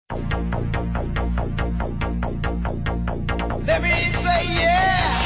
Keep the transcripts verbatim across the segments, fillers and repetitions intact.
Let me say yeah.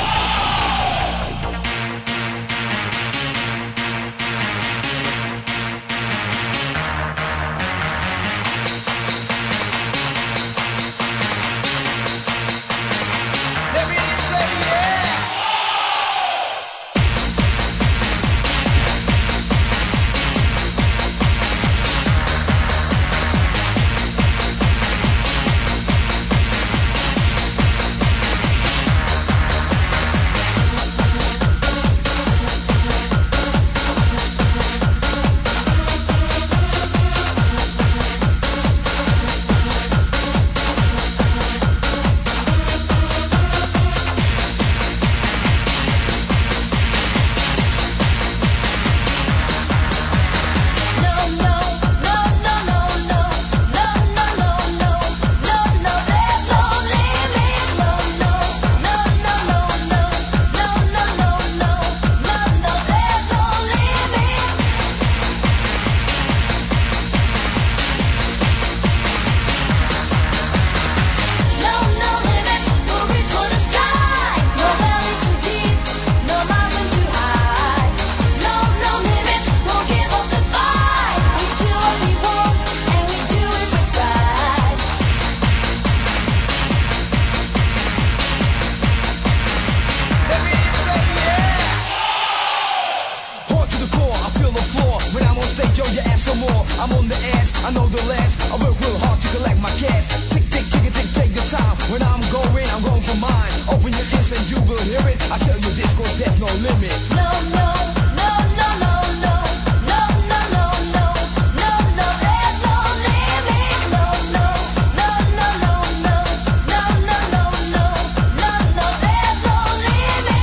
I'm on the edge, I know the last. I work real hard to collect my cash. Tick, tick, tick, tick, take your time. When I'm going, I'm going for mine. Open your ears and you will hear it. I tell you this cause there's no limit. No, no, no, no, no, no. No, no, no, no. No, no, there's no limit. No, no, no, no, no, no. No, no, no, no. No, no, there's no limit.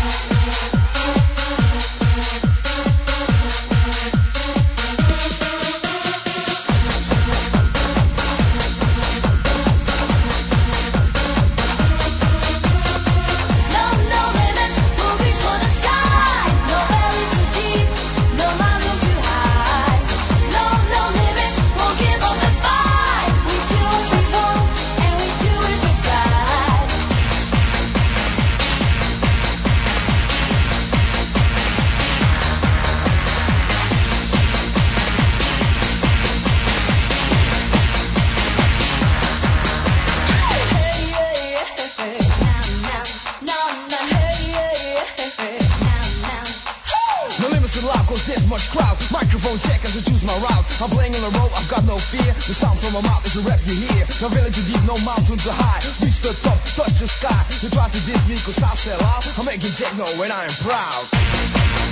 I'm playing on the road, I've got no fear. The sound from my mouth is a rap you hear. No valley too deep, no mountain too high. Reach the top, touch the sky. You try to diss me cause I sell out. I'm making techno when I am proud.